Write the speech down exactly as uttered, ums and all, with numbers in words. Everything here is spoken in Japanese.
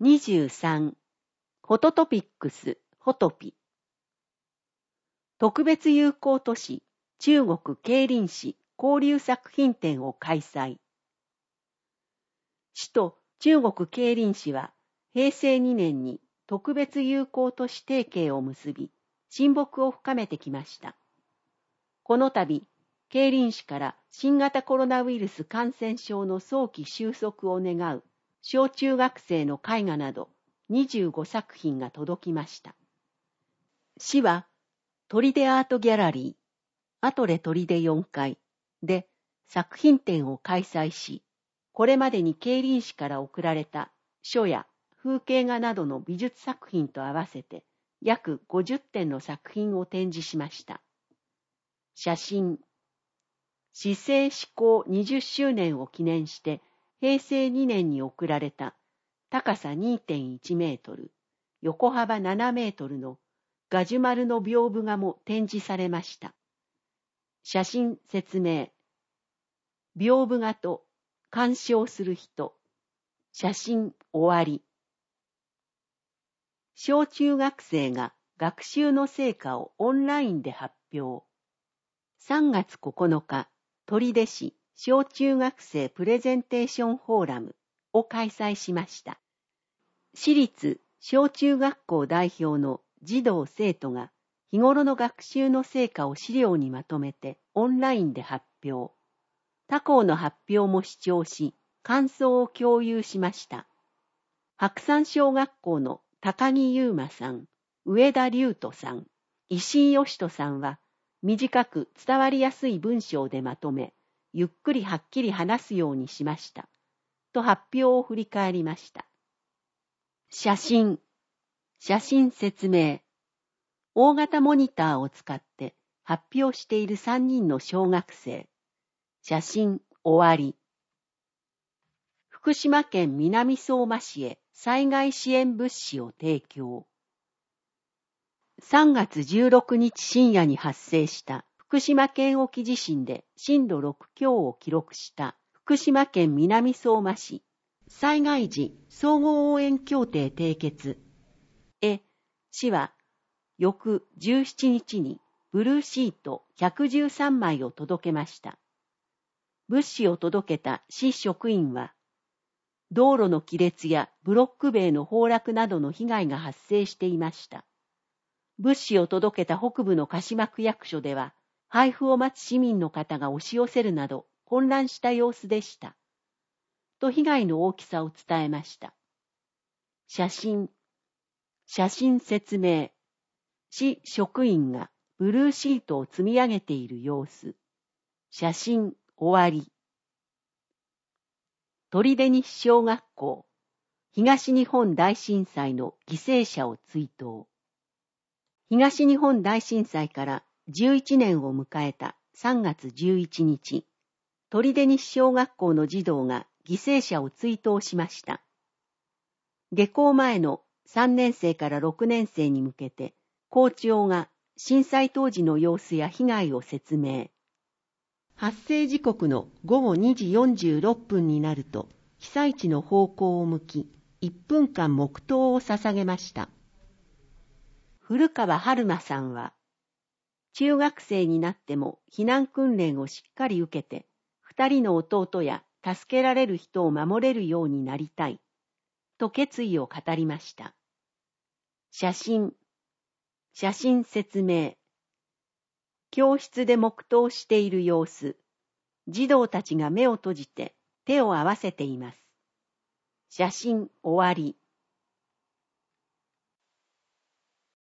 にじゅうさん. フォトトピックスフォトピ。特別友好都市中国桂林市交流作品展を開催。市と中国桂林市はへいせいにねんに特別友好都市提携を結び、親睦を深めてきました。この度、桂林市から新型コロナウイルス感染症の早期収束を願う小中学生の絵画などにじゅうごさくひんが届きました。市は、砦アートギャラリー、アトレ砦よんかいで作品展を開催し、これまでに桂林市から送られた書や風景画などの美術作品と合わせて約ごじゅってんの作品を展示しました。写真、市政施行にじゅっしゅうねんを記念してへいせいにねんに贈られた高さ にてんいち メートル、横幅ななメートルのガジュマルの屏風画も展示されました。写真説明。屏風画と鑑賞する人。写真終わり。小中学生が学習の成果をオンラインで発表。さんがつここのか、取手市小中学生プレゼンテーションフォーラムを開催しました。市立小中学校代表の児童生徒が日頃の学習の成果を資料にまとめてオンラインで発表。他校の発表も視聴し、感想を共有しました。白山小学校の高木優馬さん、上田龍斗さん、石井義人さんは短く伝わりやすい文章でまとめ、ゆっくりはっきり話すようにしました。と発表を振り返りました。写真、写真説明。大型モニターを使って発表しているさんにんの小学生。写真終わり。福島県南相馬市へ災害支援物資を提供。さんがつじゅうろくにち深夜に発生した福島県沖地震で震度ろくきょうを記録した福島県南相馬市災害時総合応援協定締結へ、市は翌じゅうしちにちにブルーシートひゃくじゅうさんまいを届けました。物資を届けた市職員は、道路の亀裂やブロック塀の崩落などの被害が発生していました。物資を届けた北部の鹿島区役所では、配布を待つ市民の方が押し寄せるなど混乱した様子でした。と被害の大きさを伝えました。写真、写真説明。市職員がブルーシートを積み上げている様子。写真終わり。取手西小学校、東日本大震災の犠牲者を追悼。東日本大震災からじゅういちねんを迎えたさんがつじゅういちにち、取手西小学校の児童が犠牲者を追悼しました。下校前のさんねんせいからろくねんせいに向けて、校長が震災当時の様子や被害を説明。発生時刻のごごにじよんじゅうろっぷんになると、被災地の方向を向き、いっぷんかん黙祷を捧げました。古川春馬さんは、中学生になっても避難訓練をしっかり受けて、二人の弟や助けられる人を守れるようになりたい、と決意を語りました。写真、写真説明。教室で黙祷している様子。児童たちが目を閉じて手を合わせています。写真終わり。